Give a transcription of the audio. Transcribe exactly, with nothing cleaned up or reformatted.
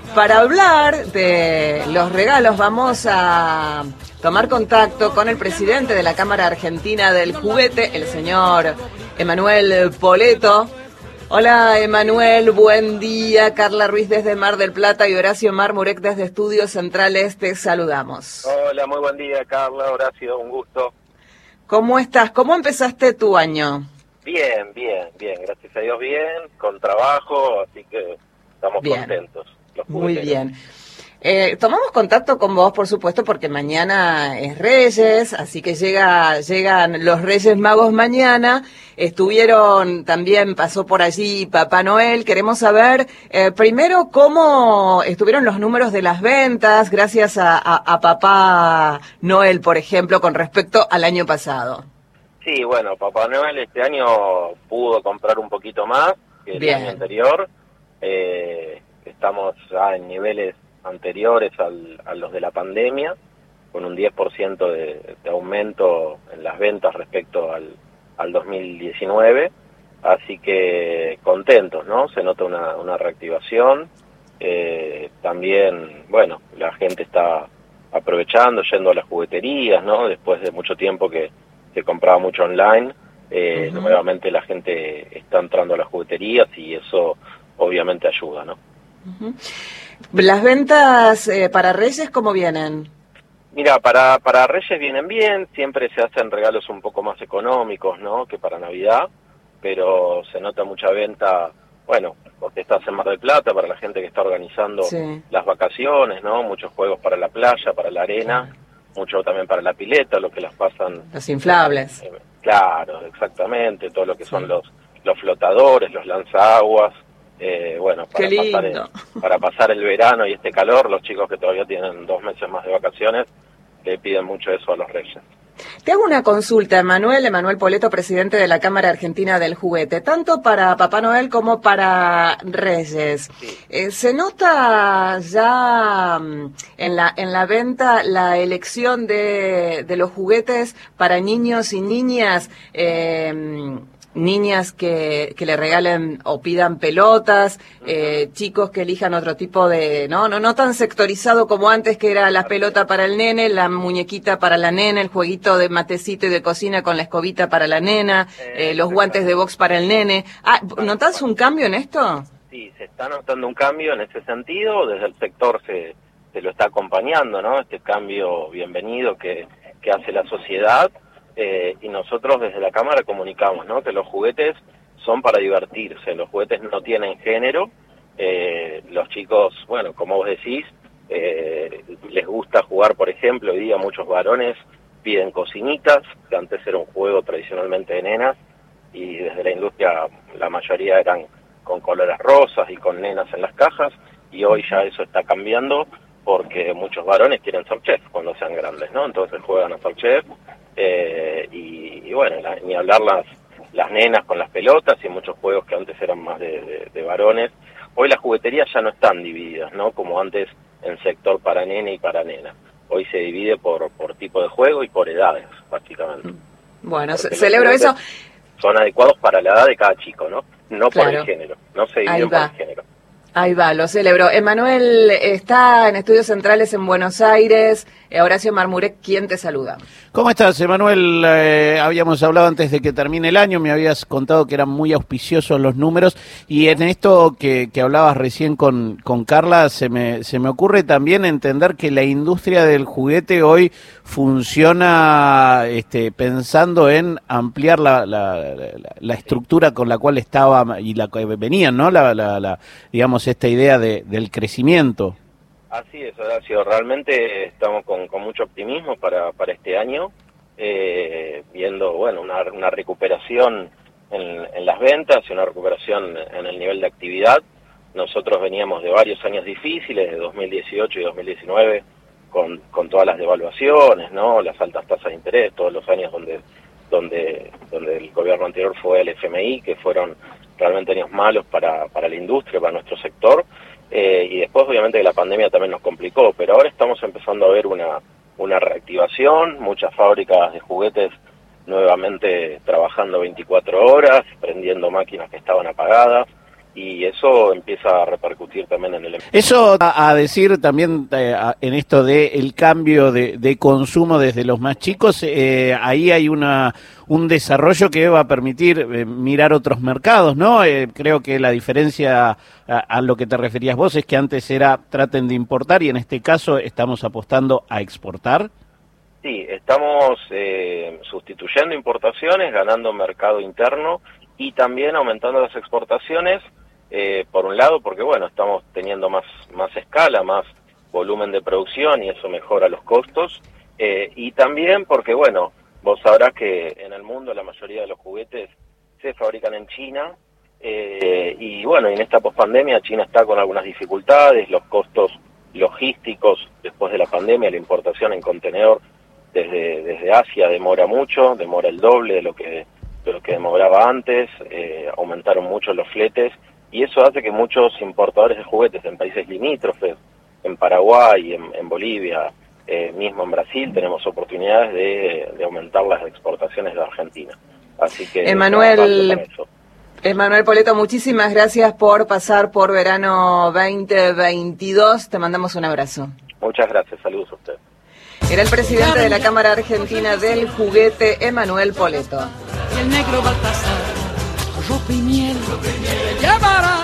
Para hablar de los regalos vamos a tomar contacto con el presidente de la Cámara Argentina del Juguete, el señor Emanuel Poleto. Hola Emanuel, buen día. Carla Ruiz desde Mar del Plata y Horacio Marmurek desde Estudios Centrales, te saludamos. Hola, muy buen día Carla, Horacio, un gusto. ¿Cómo estás? ¿Cómo empezaste tu año? Bien, bien, bien, gracias a Dios bien, con trabajo, así que estamos bien. contentos. Los Muy bien. Eh, tomamos contacto con vos, por supuesto, porque mañana es Reyes, así que llega, llegan los Reyes Magos mañana. Estuvieron, también pasó por allí Papá Noel. Queremos saber, eh, primero, cómo estuvieron los números de las ventas, gracias a, a, a Papá Noel, por ejemplo, con respecto al año pasado. Sí, bueno, Papá Noel este año pudo comprar un poquito más que el bien. año anterior. Eh, estamos ya en niveles anteriores al, a los de la pandemia, con un diez por ciento de, de aumento en las ventas respecto al, al dos mil diecinueve, así que contentos, ¿no? Se nota una, una reactivación, eh, también, bueno, la gente está aprovechando, yendo a las jugueterías, ¿no? Después de mucho tiempo que se compraba mucho online, eh, uh-huh. nuevamente la gente está entrando a las jugueterías y eso obviamente ayuda, ¿no? Uh-huh. ¿Las ventas eh, para Reyes cómo vienen? Mira, para, para Reyes vienen bien, siempre se hacen regalos un poco más económicos, ¿no?, que para Navidad, pero se nota mucha venta, bueno, porque estás en Mar del Plata, para la gente que está organizando sí. las vacaciones, ¿no?, muchos juegos para la playa, para la arena, sí. mucho también para la pileta, lo que las pasan... Los inflables. Eh, claro, exactamente, todo lo que sí. son los, los flotadores, los lanzaguas. Eh, bueno, para pasar, el, para pasar el verano y este calor, los chicos que todavía tienen dos meses más de vacaciones le piden mucho eso a los Reyes. Te hago una consulta, Emanuel, Emanuel Poleto, presidente de la Cámara Argentina del Juguete, tanto para Papá Noel como para Reyes. Sí. Eh, ¿Se nota ya en la en la venta la elección de, de los juguetes para niños y niñas? Eh, niñas que, que le regalen o pidan pelotas, eh, chicos que elijan otro tipo de, no, no, no tan sectorizado como antes, que era la pelota para el nene, la muñequita para la nena, el jueguito de matecito y de cocina con la escobita para la nena, eh, los guantes de box para el nene. Ah, ¿notás un cambio en esto? Sí, se está notando un cambio en ese sentido, desde el sector se, se lo está acompañando, ¿no? Este cambio bienvenido que, que hace la sociedad. Eh, y nosotros desde la Cámara comunicamos, ¿no?, que los juguetes son para divertirse, los juguetes no tienen género, eh, los chicos, bueno, como vos decís, eh, les gusta jugar, por ejemplo, hoy día muchos varones piden cocinitas, que antes era un juego tradicionalmente de nenas, y desde la industria la mayoría eran con colores rosas y con nenas en las cajas, y hoy ya eso está cambiando, porque muchos varones quieren ser chef cuando sean grandes, ¿no? Entonces juegan a ser chef. Eh, y, y bueno, la, ni hablar las, las nenas con las pelotas y muchos juegos que antes eran más de, de, de varones. Hoy las jugueterías ya no están divididas, ¿no?, como antes en sector para nene y para nena. Hoy se divide por, por tipo de juego y por edades, prácticamente. Bueno, Porque celebro eso. Son adecuados para la edad de cada chico, ¿no? No claro. por el género, no se dividen por el género. Ahí va, lo celebro. Emanuel está en Estudios Centrales en Buenos Aires. Horacio Marmurek, ¿quién te saluda? ¿Cómo estás, Emanuel? Eh, habíamos hablado antes de que termine el año, me habías contado que eran muy auspiciosos los números, y en esto que, que hablabas recién con, con Carla, se me, se me ocurre también entender que la industria del juguete hoy funciona este, pensando en ampliar la, la, la, la estructura con la cual estaba y la que venían, ¿no? La, la, la, digamos, esta idea de, del crecimiento. Así es, Horacio, realmente estamos con, con mucho optimismo para, para este año, eh, viendo, bueno, una, una recuperación en, en las ventas y una recuperación en el nivel de actividad. Nosotros veníamos de varios años difíciles, de dos mil dieciocho y dos mil diecinueve, con, con todas las devaluaciones, ¿no?, las altas tasas de interés, todos los años donde, donde, donde el gobierno anterior fue el F M I, que fueron realmente años malos para, para la industria, para nuestro sector. Eh, y después obviamente que la pandemia también nos complicó, pero ahora estamos empezando a ver una, una reactivación, muchas fábricas de juguetes nuevamente trabajando veinticuatro horas, prendiendo máquinas que estaban apagadas, y eso empieza a repercutir también en el... Eso a, a decir también eh, a, en esto de el cambio de, de consumo desde los más chicos, eh, ahí hay una un desarrollo que va a permitir eh, mirar otros mercados, ¿no? Eh, creo que la diferencia a, a lo que te referías vos es que antes era traten de importar y en este caso estamos apostando a exportar. Sí, estamos eh, sustituyendo importaciones, ganando mercado interno y también aumentando las exportaciones. Eh, por un lado, porque bueno, estamos teniendo más, más escala, más volumen de producción y eso mejora los costos, eh, y también porque bueno, vos sabrás que en el mundo la mayoría de los juguetes se fabrican en China, eh, y bueno, y en esta pospandemia China está con algunas dificultades, los costos logísticos después de la pandemia, la importación en contenedor desde, desde Asia demora mucho, demora el doble de lo que, de lo que demoraba antes, eh, aumentaron mucho los fletes, y eso hace que muchos importadores de juguetes en países limítrofes, en Paraguay, en, en Bolivia, eh, mismo en Brasil, tenemos oportunidades de, de aumentar las exportaciones de Argentina. Así que Emanuel, Emanuel Poletto, muchísimas gracias por pasar por Verano veinte veintidós. Te mandamos un abrazo. Muchas gracias, saludos a ustedes. Era el presidente de la Cámara Argentina del Juguete, Emanuel Poletto. Y el negro Baltasar, ropa y miel, te llevará